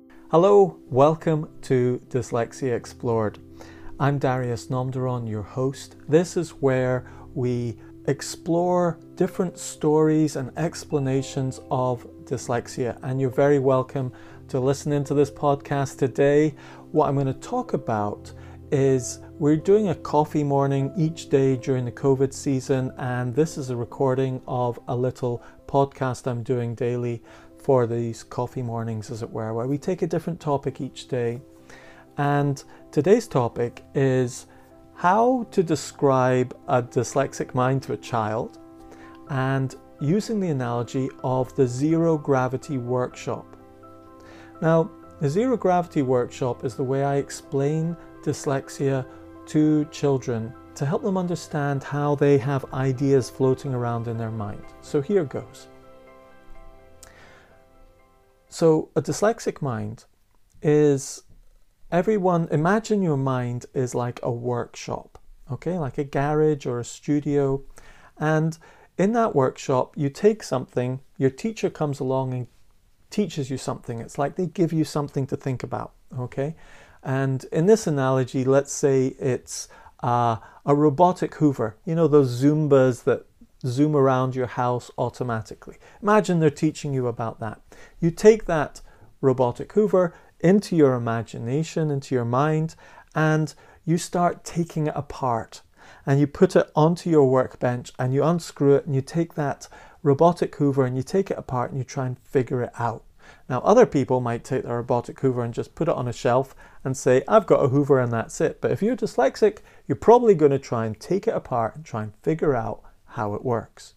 Hello, welcome to Dyslexia Explored. I'm Darius Nomderon, your host. This is where we explore different stories and explanations of dyslexia, and you're very welcome to listen into this podcast today. What I'm going to talk about is we're doing a coffee morning each day during the COVID season, and this is a recording of a little podcast I'm doing daily for these coffee mornings, as it were, where we take a different topic each day. And today's topic is how to describe a dyslexic mind to a child, and using the analogy of the zero gravity workshop. Now, the zero gravity workshop is the way I explain dyslexia to children to help them understand how they have ideas floating around in their mind. So here goes. So a dyslexic mind is imagine your mind is like a workshop, okay, like a garage or a studio. And in that workshop, you take something, your teacher comes along and teaches you something. It's like they give you something to think about, okay? And in this analogy, let's say it's a robotic Hoover, you know, those Zumbas that zoom around your house automatically. Imagine they're teaching you about that. You take that robotic Hoover into your imagination, into your mind, and you start taking it apart. And you put it onto your workbench and you unscrew it and you take that robotic Hoover and you take it apart and you try and figure it out. Now, other people might take their robotic Hoover and just put it on a shelf and say, I've got a Hoover and that's it. But if you're dyslexic, you're probably going to try and take it apart and try and figure out how it works.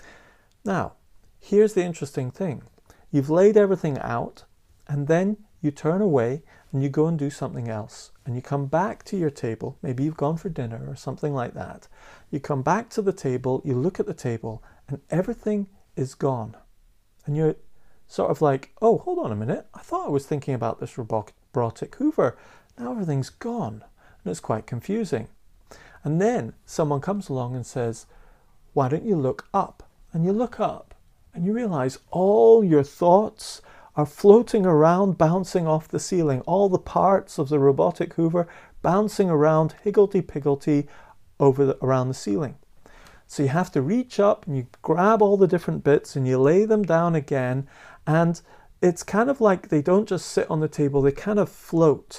Now, here's the interesting thing. You've laid everything out, and then you turn away and you go and do something else. And you come back to your table. Maybe you've gone for dinner or something like that. You come back to the table, you look at the table, and everything is gone. And you're sort of like, oh, hold on a minute. I thought I was thinking about this robotic Hoover. Now everything's gone. And it's quite confusing. And then someone comes along and says, why don't you look up? And you look up and you realize all your thoughts are floating around, bouncing off the ceiling. All the parts of the robotic Hoover bouncing around higgledy-piggledy around the ceiling. So you have to reach up and you grab all the different bits and you lay them down again. And it's kind of like they don't just sit on the table, they kind of float.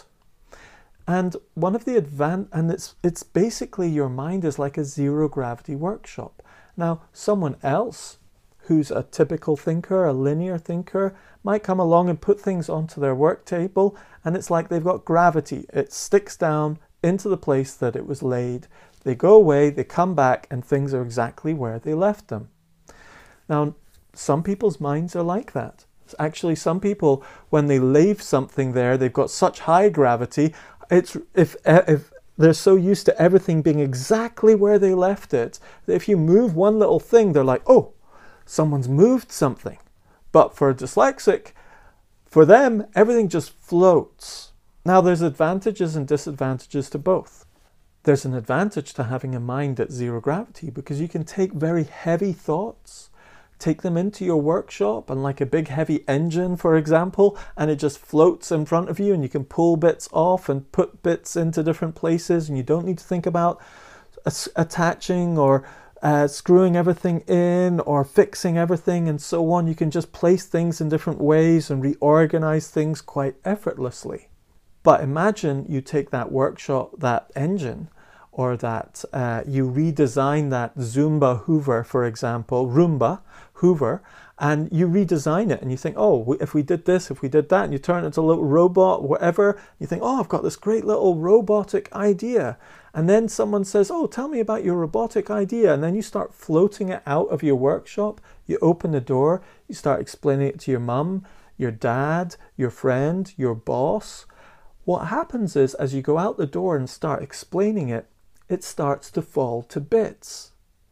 And one of the it's basically your mind is like a zero gravity workshop. Now, someone else who's a typical thinker, a linear thinker, might come along and put things onto their work table, and it's like they've got gravity. It sticks down into the place that it was laid. They go away, they come back, and things are exactly where they left them. Now, some people's minds are like that. Actually, some people, when they leave something there, they've got such high gravity. It's if they're so used to everything being exactly where they left it, that if you move one little thing, they're like, oh, someone's moved something. But for a dyslexic, for them, everything just floats. Now, there's advantages and disadvantages to both. There's an advantage to having a mind at zero gravity because you can take very heavy thoughts, take them into your workshop, and like a big heavy engine, for example, and it just floats in front of you and you can pull bits off and put bits into different places, and you don't need to think about attaching or screwing everything in or fixing everything and so on. You can just place things in different ways and reorganize things quite effortlessly. But imagine you take that workshop, that engine, or that you redesign that Zumba Hoover, for example, Roomba Hoover, and you redesign it and you think, oh, if we did this, if we did that, and you turn it into a little robot, whatever, you think, oh, I've got this great little robotic idea. And then someone says, oh, tell me about your robotic idea. And then you start floating it out of your workshop. You open the door, you start explaining it to your mum, your dad, your friend, your boss. What happens is, as you go out the door and start explaining it, it starts to fall to bits.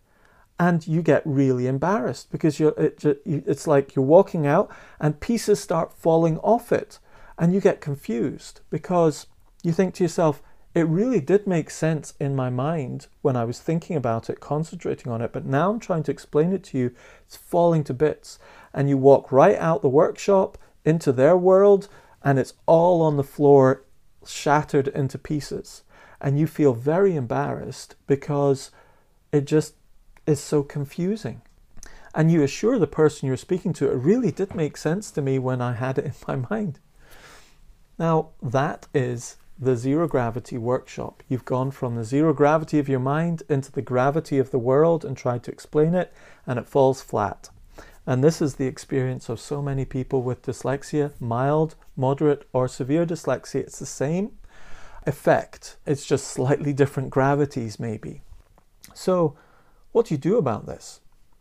And you get really embarrassed because it's like you're walking out and pieces start falling off it. And you get confused because you think to yourself, it really did make sense in my mind when I was thinking about it, concentrating on it, but now I'm trying to explain it to you, it's falling to bits. And you walk right out the workshop into their world, and it's all on the floor, shattered into pieces. And you feel very embarrassed because it just is so confusing. And you assure the person you're speaking to, it really did make sense to me when I had it in my mind. Now, that is the zero gravity workshop. You've gone from the zero gravity of your mind into the gravity of the world and tried to explain it, and it falls flat. And this is the experience of so many people with dyslexia, mild, moderate, or severe dyslexia. It's the same effect. It's just slightly different gravities, maybe. So, what do you do about this?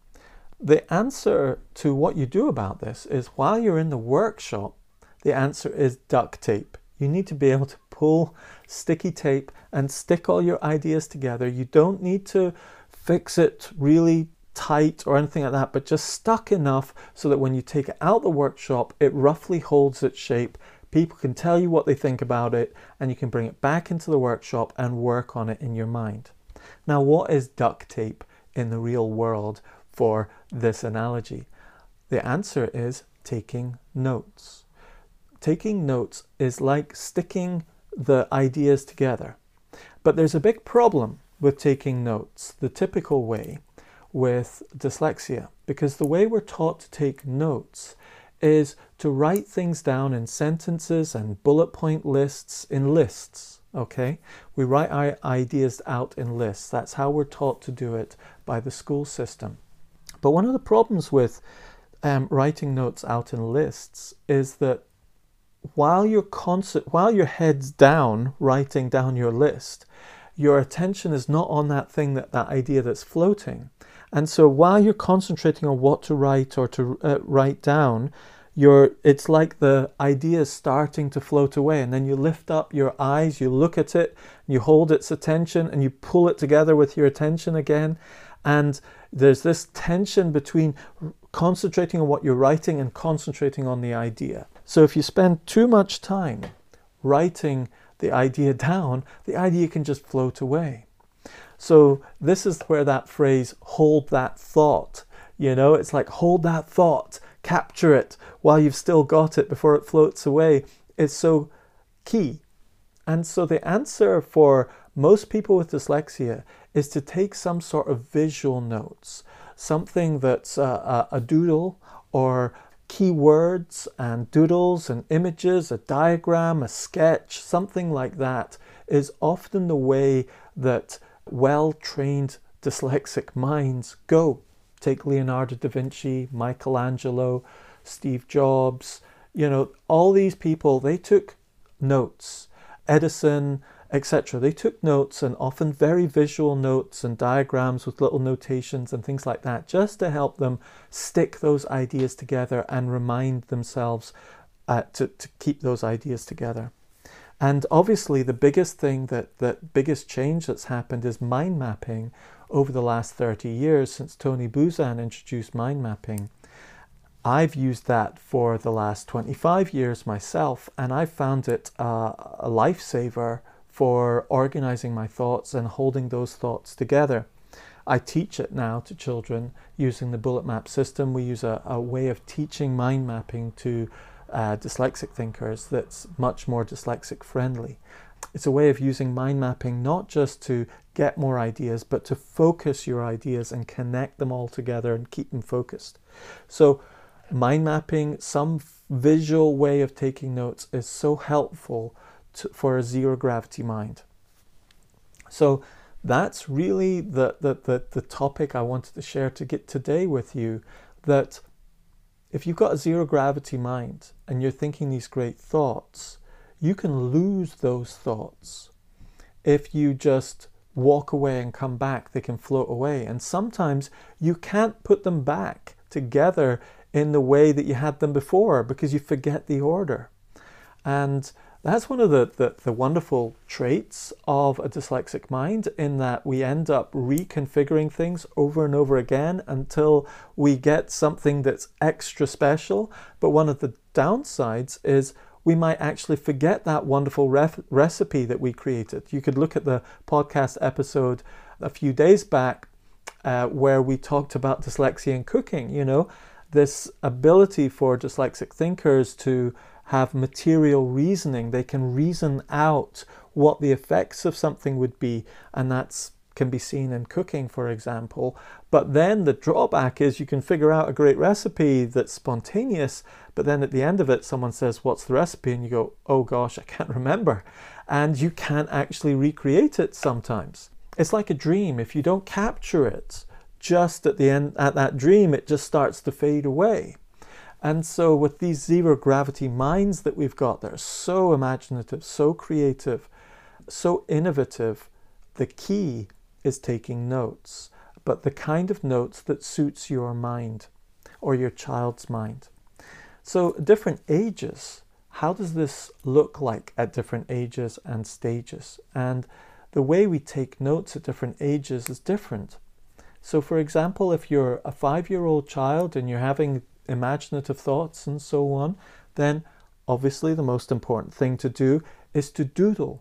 The answer to what you do about this is, while you're in the workshop, the answer is duct tape. You need to be able to pull sticky tape and stick all your ideas together. You don't need to fix it really tight or anything like that, but just stuck enough so that when you take it out the workshop, it roughly holds its shape. People can tell you what they think about it, and you can bring it back into the workshop and work on it in your mind. Now, what is duct tape in the real world for this analogy? The answer is taking notes. Taking notes is like sticking the ideas together. But there's a big problem with taking notes, the typical way with dyslexia, because the way we're taught to take notes is to write things down in sentences and bullet point lists in lists, okay? We write our ideas out in lists. That's how we're taught to do it by the school system. But one of the problems with writing notes out in lists is that while your head's down writing down your list, your attention is not on that thing, that idea that's floating. And so while you're concentrating on what to write or to write down, it's like the idea is starting to float away, and then you lift up your eyes, you look at it, you hold its attention, and you pull it together with your attention again. And there's this tension between concentrating on what you're writing and concentrating on the idea. So if you spend too much time writing the idea down, the idea can just float away. So this is where that phrase, hold that thought, it's like hold that thought, capture it while you've still got it before it floats away, is so key. And so the answer for most people with dyslexia is to take some sort of visual notes, something that's a doodle or keywords and doodles and images, a diagram, a sketch, something like that is often the way that well-trained dyslexic minds go. Take Leonardo da Vinci, Michelangelo, Steve Jobs, all these people, they took notes. Edison, etc. They took notes, and often very visual notes and diagrams with little notations and things like that, just to help them stick those ideas together and remind themselves to keep those ideas together. And obviously the biggest thing, that biggest change that's happened is mind mapping over the last 30 years since Tony Buzan introduced mind mapping. I've used that for the last 25 years myself, and I've found it a lifesaver for organizing my thoughts and holding those thoughts together. I teach it now to children using the bullet map system. We use a way of teaching mind mapping to dyslexic thinkers that's much more dyslexic friendly. It's a way of using mind mapping not just to get more ideas, but to focus your ideas and connect them all together and keep them focused. So mind mapping, some visual way of taking notes, is so helpful for a zero gravity mind. So that's really the topic I wanted to share today with you, that if you've got a zero gravity mind and you're thinking these great thoughts, you can lose those thoughts. If you just walk away and come back, they can float away. And sometimes you can't put them back together in the way that you had them before because you forget the order. And that's one of the wonderful traits of a dyslexic mind, in that we end up reconfiguring things over and over again until we get something that's extra special. But one of the downsides is we might actually forget that wonderful recipe that we created. You could look at the podcast episode a few days back where we talked about dyslexia and cooking. This ability for dyslexic thinkers to have material reasoning. They can reason out what the effects of something would be, and that's can be seen in cooking, for example. But then the drawback is you can figure out a great recipe that's spontaneous, but then at the end of it someone says, what's the recipe? And you go, oh gosh, I can't remember. And you can't actually recreate it sometimes. It's like a dream. If you don't capture it just at the end, at that dream, it just starts to fade away. And so with these zero gravity minds that we've got that are so imaginative, so creative, so innovative, the key is taking notes, but the kind of notes that suits your mind or your child's mind. So different ages, how does this look like at different ages and stages? And the way we take notes at different ages is different. So for example, if you're a 5-year-old child and you're having imaginative thoughts and so on, then obviously the most important thing to do is to doodle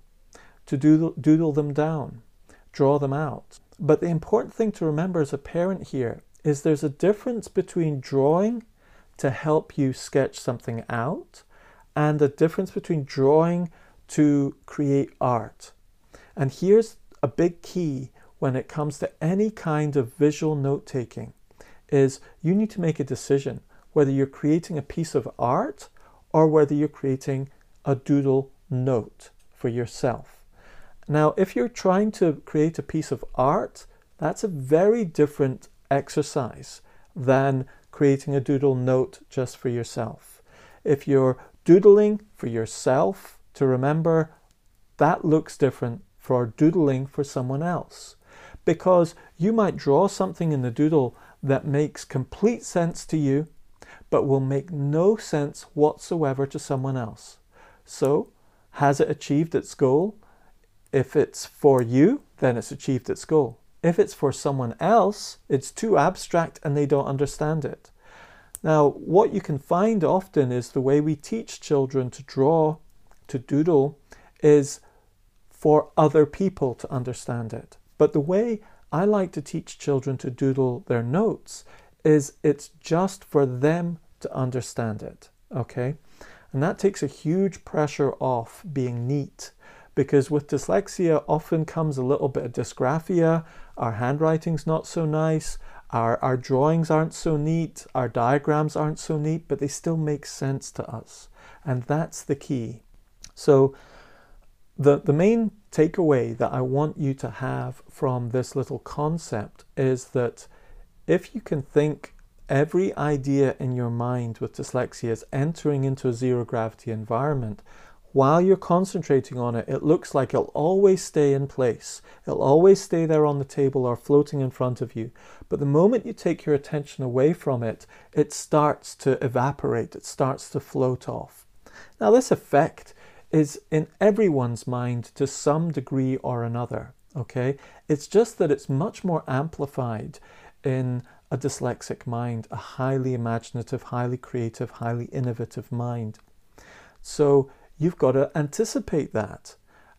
them down, draw them out. But the important thing to remember as a parent here is there's a difference between drawing to help you sketch something out and a difference between drawing to create art. And here's a big key when it comes to any kind of visual note-taking, is you need to make a decision whether you're creating a piece of art or whether you're creating a doodle note for yourself. Now, if you're trying to create a piece of art, that's a very different exercise than creating a doodle note just for yourself. If you're doodling for yourself to remember, that looks different for doodling for someone else. Because you might draw something in the doodle that makes complete sense to you, but will make no sense whatsoever to someone else. So, has it achieved its goal? If it's for you, then it's achieved its goal. If it's for someone else, it's too abstract and they don't understand it. Now, what you can find often is the way we teach children to draw, to doodle, is for other people to understand it. But the way I like to teach children to doodle their notes is it's just for them to understand it, okay? And that takes a huge pressure off being neat, because with dyslexia often comes a little bit of dysgraphia. Our handwriting's not so nice, our drawings aren't so neat, our diagrams aren't so neat, but they still make sense to us. And that's the key. So the main takeaway that I want you to have from this little concept is that if you can think every idea in your mind with dyslexia is entering into a zero gravity environment, while you're concentrating on it, it looks like it'll always stay in place. It'll always stay there on the table or floating in front of you. But the moment you take your attention away from it, it starts to evaporate. It starts to float off. Now, this effect is in everyone's mind to some degree or another, okay? It's just that it's much more amplified in a dyslexic mind, a highly imaginative, highly creative, highly innovative mind. So you've got to anticipate that,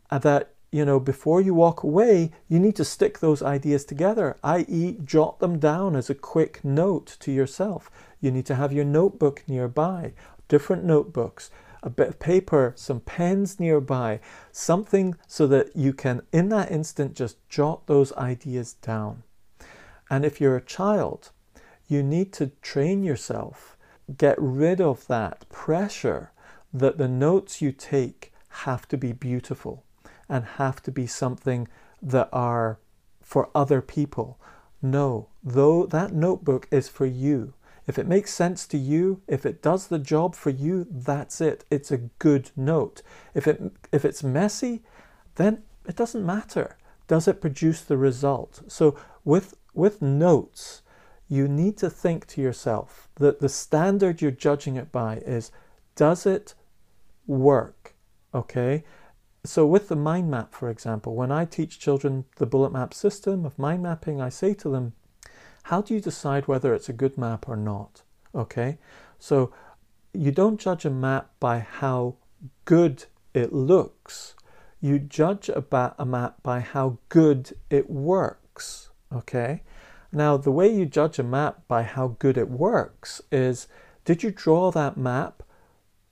you know, before you walk away, you need to stick those ideas together, i.e. jot them down as a quick note to yourself. You need to have your notebook nearby, different notebooks, a bit of paper, some pens nearby, something so that you can, in that instant, just jot those ideas down. And if you're a child, you need to train yourself, get rid of that pressure that the notes you take have to be beautiful and have to be something that are for other people. No, though that notebook is for you. If it makes sense to you, if it does the job for you, that's it. It's a good note. If it's messy, then it doesn't matter. Does it produce the result? So with notes, you need to think to yourself that the standard you're judging it by is, does it work? Okay? So with the mind map, for example, when I teach children the bullet map system of mind mapping, I say to them, how do you decide whether it's a good map or not? Okay? So you don't judge a map by how good it looks. You judge a map by how good it works. Okay? Now, the way you judge a map by how good it works is, did you draw that map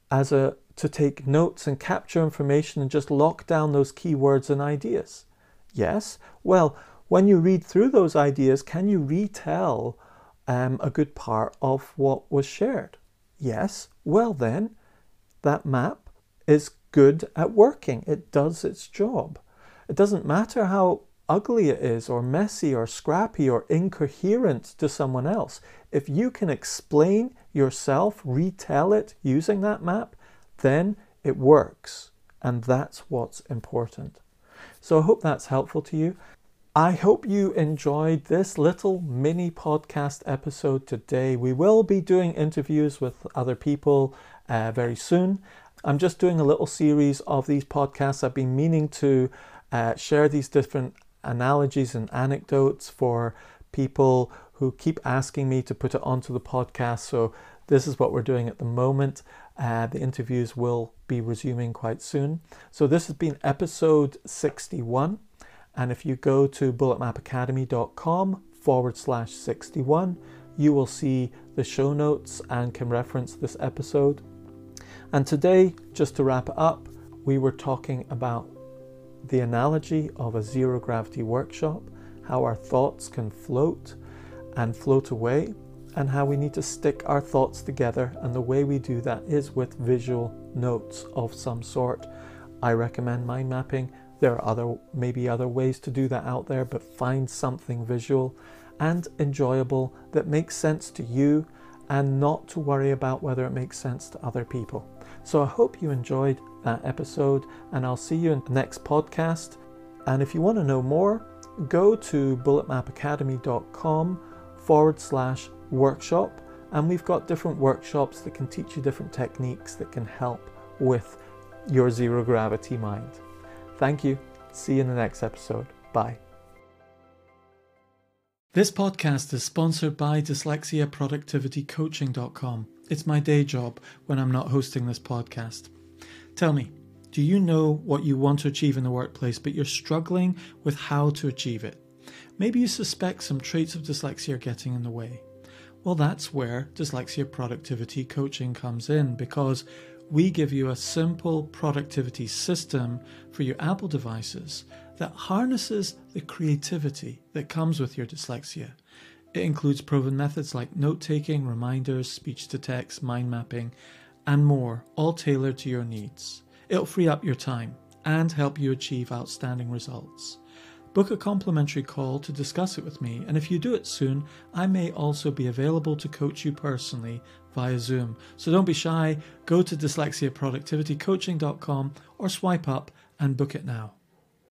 to take notes and capture information and just lock down those keywords and ideas? Yes. Well, when you read through those ideas, can you retell a good part of what was shared? Yes. Well then, that map is good at working. It does its job. It doesn't matter how ugly it is, or messy, or scrappy, or incoherent to someone else. If you can explain yourself, retell it using that map, then it works. And that's what's important. So I hope that's helpful to you. I hope you enjoyed this little mini podcast episode today. We will be doing interviews with other people very soon. I'm just doing a little series of these podcasts. I've been meaning to share these different analogies and anecdotes for people who keep asking me to put it onto the podcast. So this is what we're doing at the moment. The interviews will be resuming quite soon. So this has been episode 61. And if you go to bulletmapacademy.com/61, you will see the show notes and can reference this episode. And today, just to wrap it up, we were talking about the analogy of a zero gravity workshop, how our thoughts can float and float away, and how we need to stick our thoughts together. And the way we do that is with visual notes of some sort. I recommend mind mapping. There are maybe other ways to do that out there, but find something visual and enjoyable that makes sense to you and not to worry about whether it makes sense to other people. So I hope you enjoyed that episode, and I'll see you in the next podcast. And if you want to know more, go to bulletmapacademy.com/workshop, and we've got different workshops that can teach you different techniques that can help with your zero gravity mind. Thank you. See you in the next episode. Bye. This podcast is sponsored by dyslexiaproductivitycoaching.com. It's my day job when I'm not hosting this podcast. Tell me, do you know what you want to achieve in the workplace, but you're struggling with how to achieve it? Maybe you suspect some traits of dyslexia are getting in the way. Well, that's where Dyslexia Productivity Coaching comes in, because we give you a simple productivity system for your Apple devices that harnesses the creativity that comes with your dyslexia. It includes proven methods like note-taking, reminders, speech-to-text, mind mapping, and more, all tailored to your needs. It'll free up your time and help you achieve outstanding results. Book a complimentary call to discuss it with me, and if you do it soon, I may also be available to coach you personally via Zoom. So don't be shy, go to dyslexiaproductivitycoaching.com or swipe up and book it now.